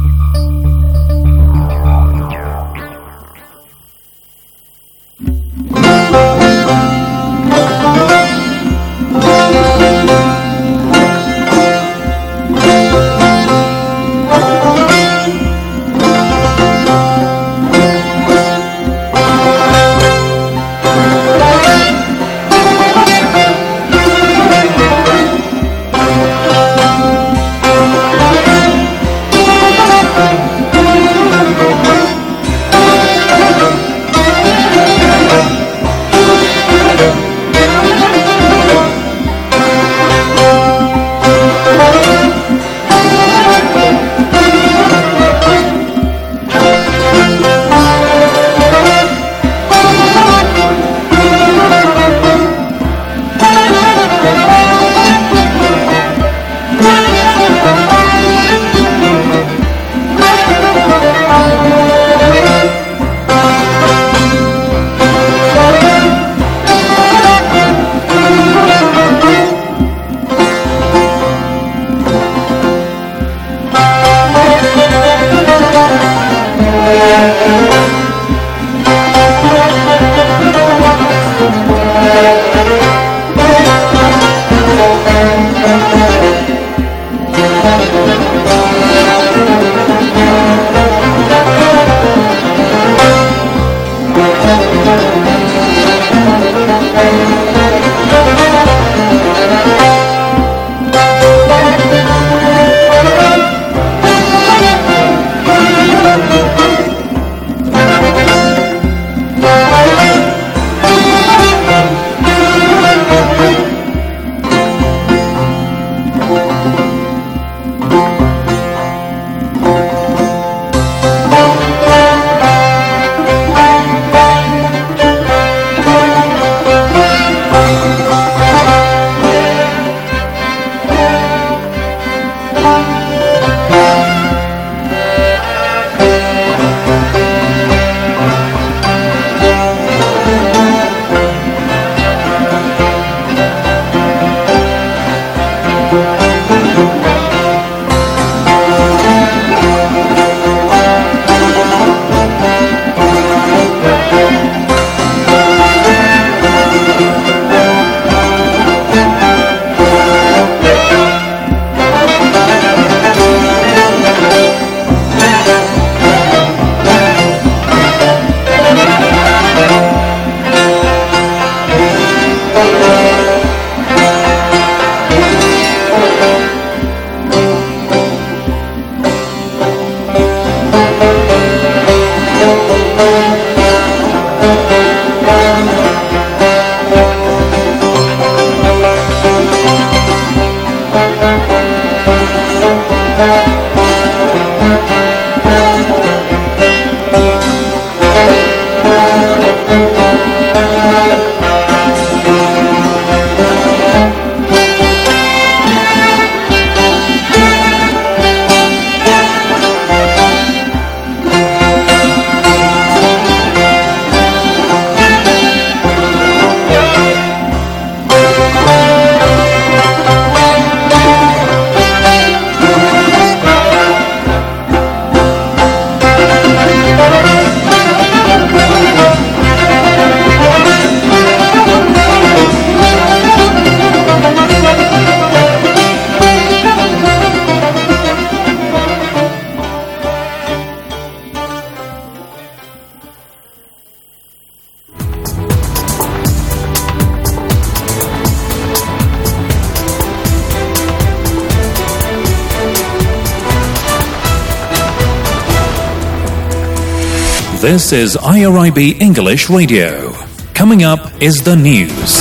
[SPEAKER 14] This is IRIB English Radio. Coming up is the news.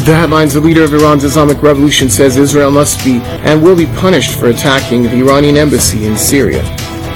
[SPEAKER 1] The headlines: the leader of Iran's Islamic Revolution says Israel must be and will be punished for attacking the Iranian embassy in Syria.